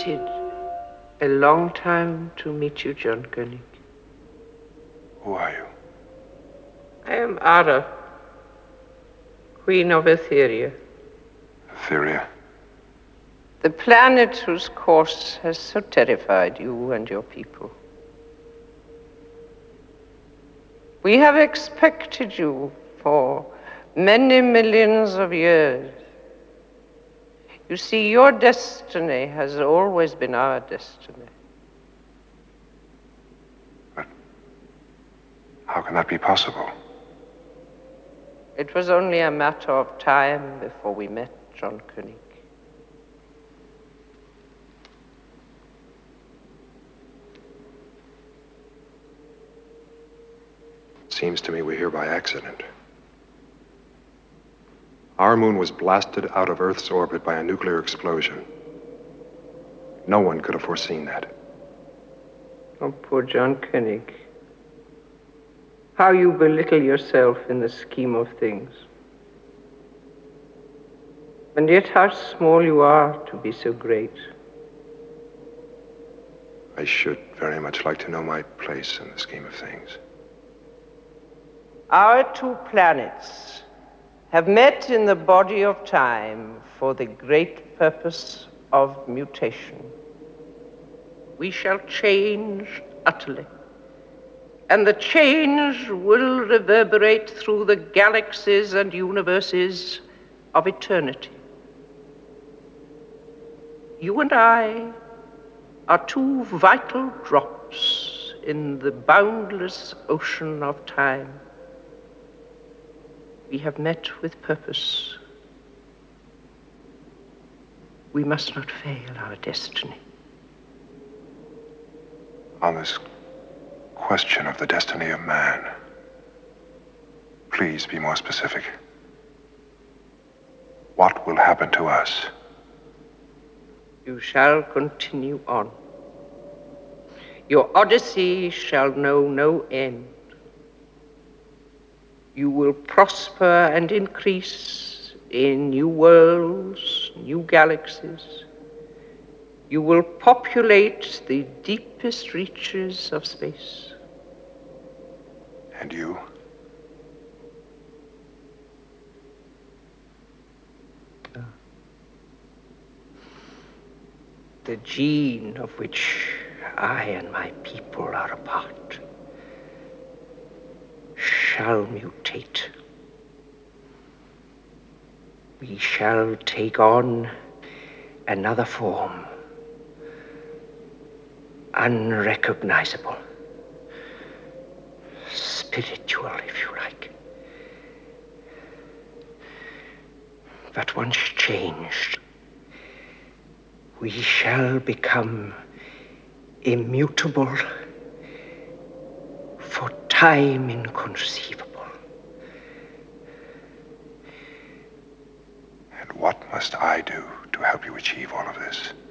waited a long time to meet you, John Koenig. Who are you? I am Ara, Queen of Etheria. Etheria? The planet whose course has so terrified you and your people. We have expected you for many millions of years. You see, your destiny has always been our destiny. But how can that be possible? It was only a matter of time before we met, John Koenig. Seems to me we're here by accident. Our moon was blasted out of Earth's orbit by a nuclear explosion. No one could have foreseen that. Oh, poor John Koenig. How you belittle yourself in the scheme of things. And yet how small you are to be so great. I should very much like to know my place in the scheme of things. Our two planets have met in the body of time for the great purpose of mutation. We shall change utterly, and the change will reverberate through the galaxies and universes of eternity. You and I are two vital drops in the boundless ocean of time. We have met with purpose. We must not fail our destiny. On this question of the destiny of man, please be more specific. What will happen to us? You shall continue on. Your odyssey shall know no end. You will prosper and increase in new worlds, new galaxies. You will populate the deepest reaches of space. And you? The gene of which I and my people are a part shall mutate. We shall take on another form, unrecognizable, spiritual, if you like. But once changed, we shall become immutable, for time inconceivable. And what must I do to help you achieve all of this?